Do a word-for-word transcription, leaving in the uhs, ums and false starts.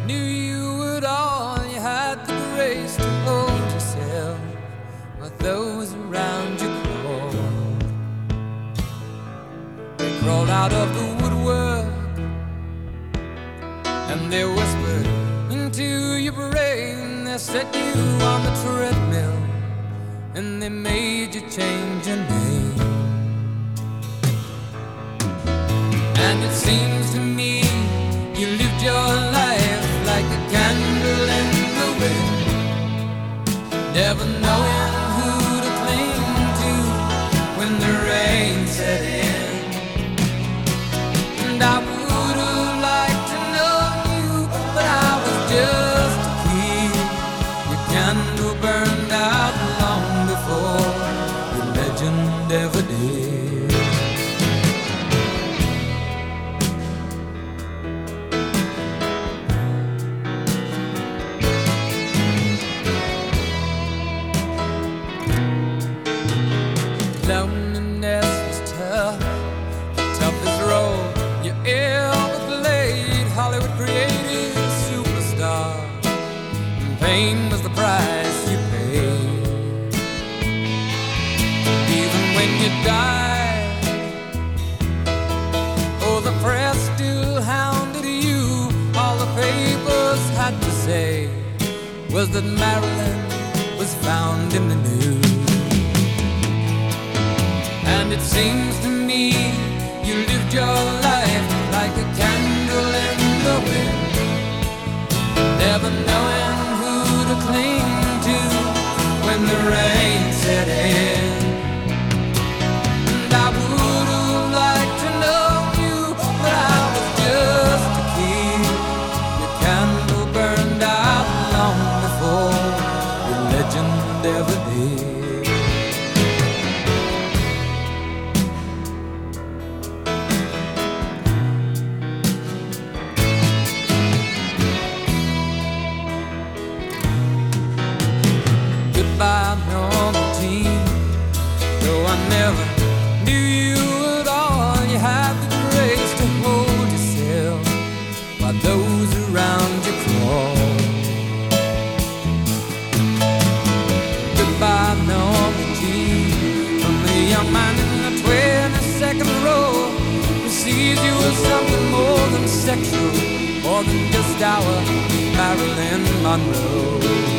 knew you would all. You had the grace to hold yourself while those around you crawled. They crawled out of the woodwork and they whispered into your brain. They set you on the treadmill and they made you change your name. And it seems to me you lived your life like a candle in the wind, never knowing who to cling to when the rain set in. And I would have liked to know you, but I was just a kid. Your candle burned out long before your legend ever did. Loneliness was tough, the toughest role you ever played. Hollywood created a superstar, and pain was the price you paid. Even when you died, oh, the press still hounded you. All the papers had to say was that Marilyn was found in the news. And it seems to me you lived your life like a candle in the wind, never knowing who to cling to when the rain set in. And I would have liked to know you, but I was just a kid. Your candle burned out long before your legend ever did. Goodbye, normal teen. Though I never knew you at all, you had the grace to hold yourself while those around you crawled. Goodbye, normal teen. From the young man in the twenty-second row who sees you as something more than sexual, more than just our Marilyn Monroe.